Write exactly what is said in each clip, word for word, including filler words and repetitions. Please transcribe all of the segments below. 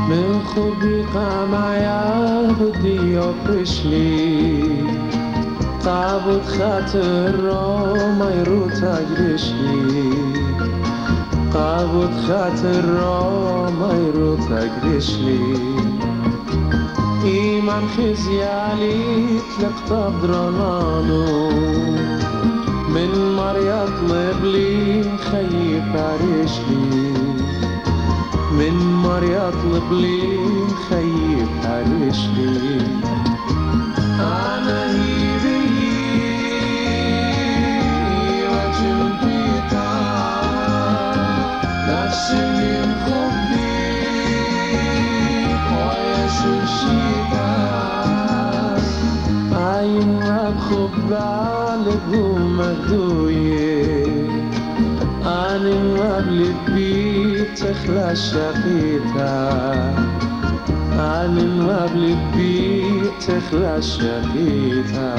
من خوبی قمعیا بودی و پشلی قابود خاطر را مایرو تگرشلی قابود خاطر را مایرو تگرشلی ایمان خزیالی تلقطب درانانو من مريض لبلي خيي بارشلي من مريض لبلي خيي بارشلي أنا هيبي وجنبيتا نفسي مخبي ويا شوشيتا عين رب خبالك مهدوية أنا مبلي بيت تخلى شقيتا أنا مبلي بيت تخلى شقيتا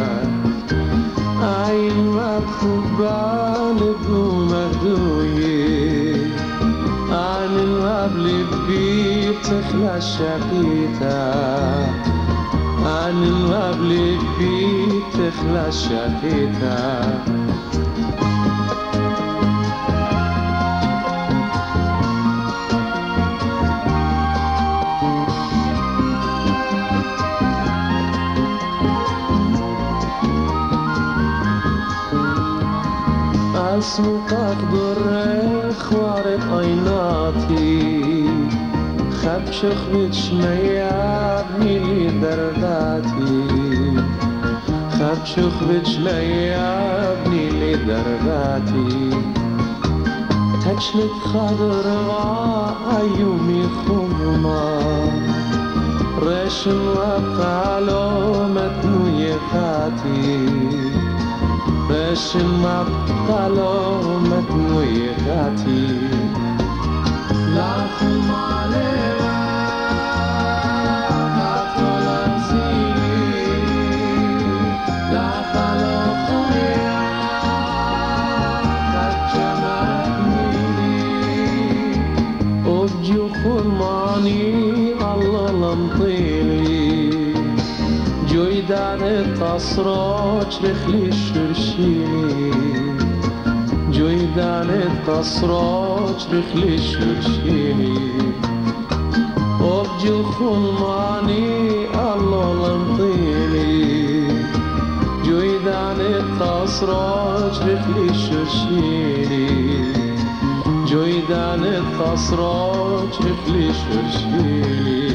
عين مبخوبالك مهدوية أنا مبلي بيت تخلى شقيتا أنا مبلي بيت تخلى شقيتا اسمك ضرخ وارد عيناتي خبشخ بجميع بنيلي درداتي خبشخ بجميع بنيلي درداتي تجلد خضر وعيومي خمما رشم وقالو متنوي خاتي رشم وقالو متنوي خاتي لا خمالي تصراج رخلي الشرشيني جويدان التصراج رخلي الشرشيني وبجو خلماني الله لمطيني جويدان التصراج رخلي الشرشيني جويدان التصراج رخلي الشرشيني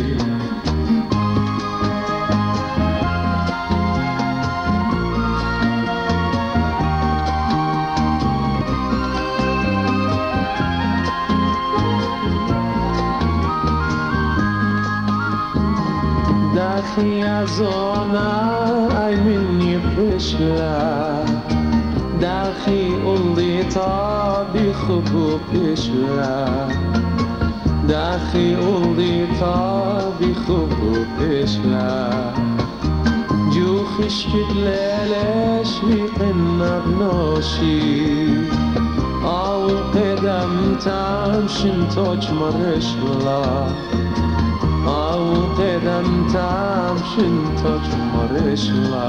يا زونا أي مني بشلا داخي قلبي طابي خبو بشلا داخي قلبي طابي خبو بشلا جو خشكت ليلش بيقنا بنوشي أو قدم تامشن توج مرشلا أو قدم تمشن تجمرش لا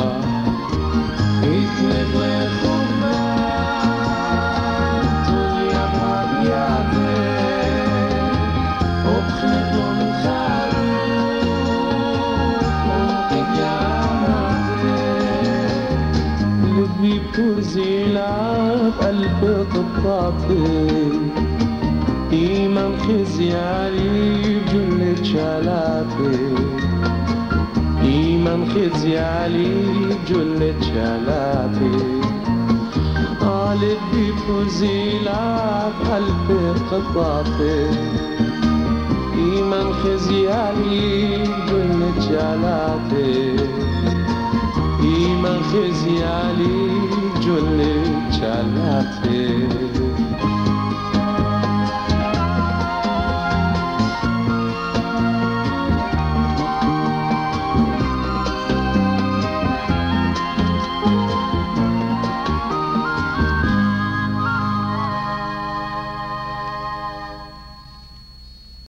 إتلق لخوبة دنيا بحبياتي أبخلق من خلوق وقياماتي لبي برزيلة بقلب قطاتي إيمان خزيالي بجل جلاتي إيمان خزيالي بجل جلاتي قلبي فزيلة بقلب قطاتي إيمان خزيالي بجل جلاتي إيمان خزيالي بجل جلاتي